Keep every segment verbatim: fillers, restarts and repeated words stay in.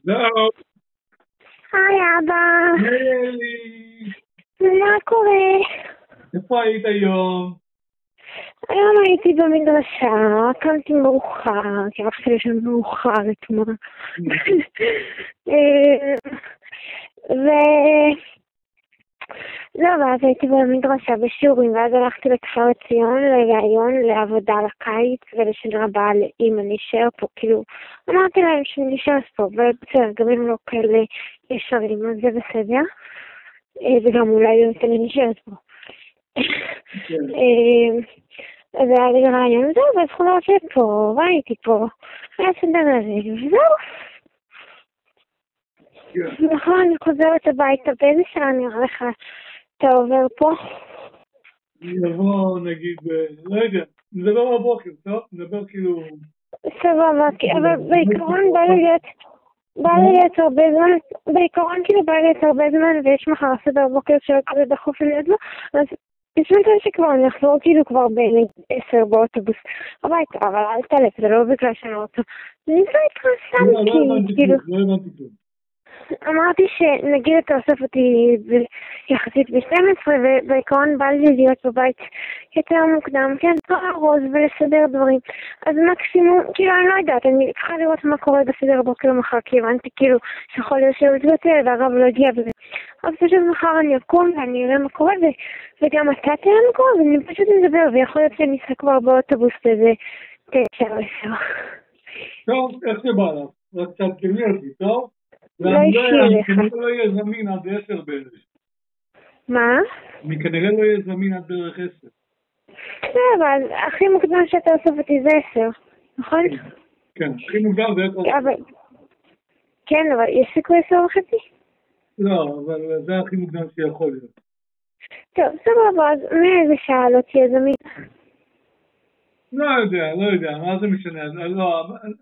לא. היי אבא. היי. מה קורה? איפה היית היום? היום הייתי במדרשה, קמתי מאוחר, כי הלכתי לשם מאוחר אתמול. ו... לא, ואז הייתי במדרשה בשיעורים, ואז הלכתי לכפר ציון לראיון לעבודה לקיץ, ולשנה הבאה אם אני אשאר פה, כאילו, אמרתי להם שאני אשאר פה, ובסדר, גם אם לא כאלה ישרים, אז זה בסדר, וגם אולי באמת אני נשארת פה. אז היה לי רעיון, זהו, ואז חולה פה, והייתי פה, היה סדר הזה, וזהו. נכון, אני חוזרת הביתה, באיזה שעה נראה לך אתה עובר פה? נבוא, נגיד, לא יודע, נדבר בבוקר, טוב? נדבר כאילו... סבבה, אבל בעיקרון בא לי להיות, בא לי להיות הרבה זמן, בעיקרון כאילו בא לי להיות הרבה זמן, ויש מחר סדר בבוקר שלא כזה דחוף להיות לו, אז יש מצב שכבר אני אחזור כאילו כבר בין עשר באוטובוס הביתה, אבל אל תלך, זה לא בגלל שאני רוצה. זה נמצא איתך סתם, כאילו... לא הבנתי כלום. אמרתי שנגיד אתה אוסף אותי יחסית ב-שתים עשרה, ובעיקרון בא לי להיות בבית יותר מוקדם, כן, לארוז ולסדר דברים. אז מקסימום, כאילו אני לא יודעת, אני צריכה לראות מה קורה בסדר בוקר מחר, כי הבנתי כאילו שיכול להיות שבצבטל והרב לא הגיע בזה. אז פשוט מחר אני אקום ואני אראה מה קורה, וגם אתה תראה מה קורה, ואני פשוט נדבר, ויכול להיות שאני אשחק כבר באוטובוס לזה תשע עשר. טוב, איך זה בא לך? רק קצת תמי אותי, טוב? לא אישי לך. אני כנראה לא יהיה זמין עד עשר בערך. מה? אני כנראה לא יהיה זמין עד בערך עשר. בסדר, אבל הכי מוקדם שאתה אוסף אותי זה עשר, נכון? כן, הכי מוקדם זה עשר. אבל... כן, אבל יש סיכוי עשר וחצי? לא, אבל זה הכי מוקדם שיכול להיות. טוב, סבבה, אז מאיזה שעה לא תהיה זמין? לא יודע, לא יודע, מה זה משנה? לא,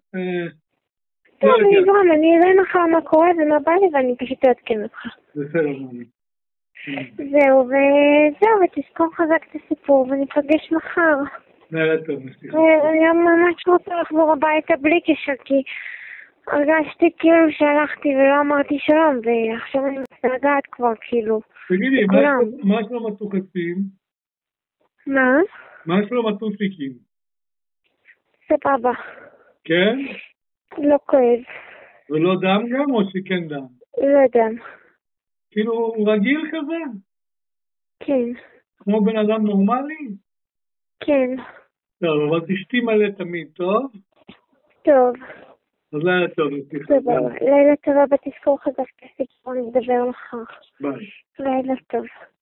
טוב, אני אגרום, אני אראה מחר מה קורה ומה בא לי ואני פשוט אעדכן אותך. בסדר, מוני. זהו, וזהו, ותזכור חזק את הסיפור וניפגש מחר. נראה טוב, מסליחה. אני ממש רוצה לחזור הביתה בלי קשר, כי הרגשתי כאילו שהלכתי ולא אמרתי שלום, ועכשיו אני מתנגעת כבר, כאילו. תגידי, מה יש לו מטוחצים? מה? מה יש לו מטוסיקים? סבבה. כן? לא כואב. ולא דם גם או שכן דם? לא דם. כאילו הוא רגיל כזה? כן. כמו בן אדם נורמלי? כן. טוב, אבל תשתי מלא תמיד, טוב? טוב. אז לילה טוב, סליחה. לילה טוב, אבל תזכור חזק את הסיפור, נדבר מחר. ביי. לילה טוב.